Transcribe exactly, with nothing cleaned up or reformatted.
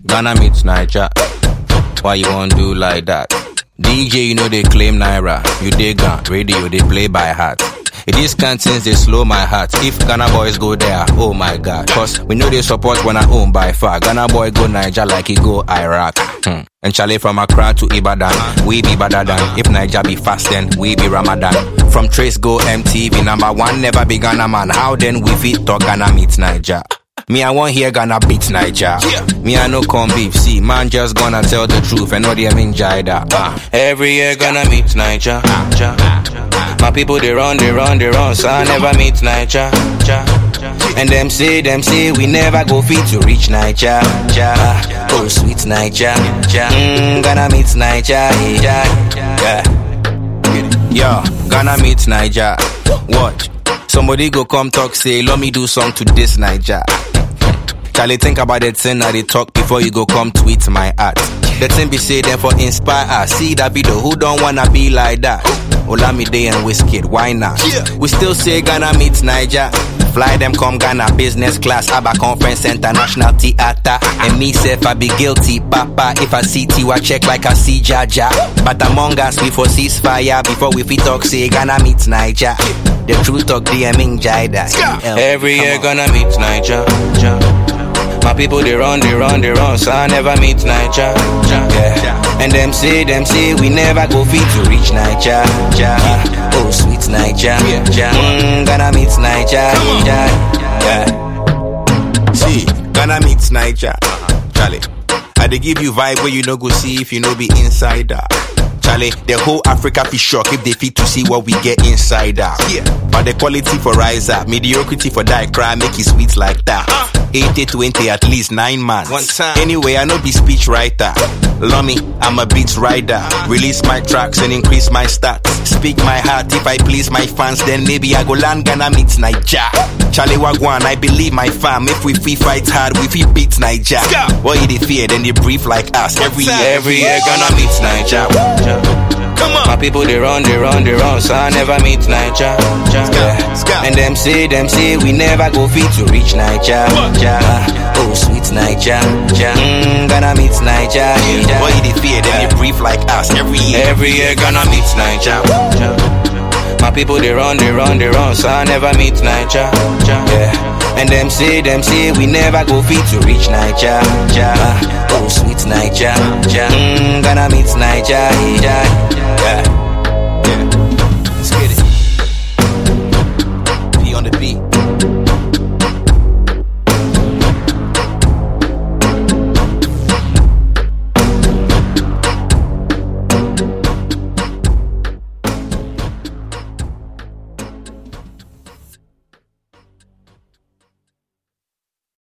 Ghana meets Niger. Why you want do like that? D J, you know they claim Naira. You dig on radio, they play by heart. These cantines, they slow my heart. If Ghana boys go there, oh my God. Cause we know they support when I own by far. Ghana boy go Niger like he go Iraq. Hmm. And Charlie from Accra to Ibadan, we be better than. If Niger be fast, then we be Ramadan. From Trace go M T V, number one never be Ghana man. How then we fit talk Ghana meet Niger? Me, I want hear Ghana beat Niger. Yeah. Me, I no come beef. See, man just gonna tell the truth and know they mean Jida. Uh. Every year gonna meet Niger. Uh. My people, they run, they run, they run. So I never meet Niger. And them say, them say, we never go fit to reach Niger. Uh. Oh, sweet Niger. Mm, Ghana meet Niger. Yeah. Yo, Ghana meet Niger. What? Somebody go come talk, say, let me do song to this Niger. Charlie, think about the thing that they talk before you go come tweet my art. The thing be say them for inspire us. See that video, who don't wanna be like that? Olamide and Wizkid, why not? Yeah. We still say Ghana meets Niger. Fly them come Ghana business class, Abba Conference International Theater. And me self I be guilty, papa. If I see Tiwa check like I see Jaja. But among us we for ceasefire before we fit talk say Ghana meets Niger. The truth talk DMing Jida. Every year Ghana meets Niger. My people they run, they run, they run, so I never meet Niger. Yeah. And them say, them say we never go fit to reach Niger. Oh sweet Niger. Mm, Ghana meets Niger. Yeah. See, Ghana meets Niger. Charlie, I dey give you vibe where you no go see if you no be insider. Charlie, the whole Africa be shocked if they fit to see what we get inside out. Yeah. But the quality for rise up, mediocrity for die cry, make it sweet like that. Uh. eighty twenty at least nine months. One time. Anyway, I know be speech writer. Lummy, I'm a beats rider. Release my tracks and increase my stats. Speak my heart if I please my fans, then maybe I go land Ghana meets Niger. Charlie Wagwan, I believe my fam. If we free fight hard, we free beat Niger. What you they fear, then they brief like us. Every year, every year Ghana meets Niger. Come on. My people they run, they run, they run, so I never meet Niger. Yeah. And them say, them say we never go fit to reach Niger. Oh sweet Niger. Mm, Ghana meets Niger. Boy they fear, then they brief like us. Every year, every year Ghana meets Niger. My people they run, they run, they run, so I never meet Niger. Yeah. And them say, them say we never go fit to reach Niger. Oh sweet Niger. Mm, Ghana meets Niger. Yeah.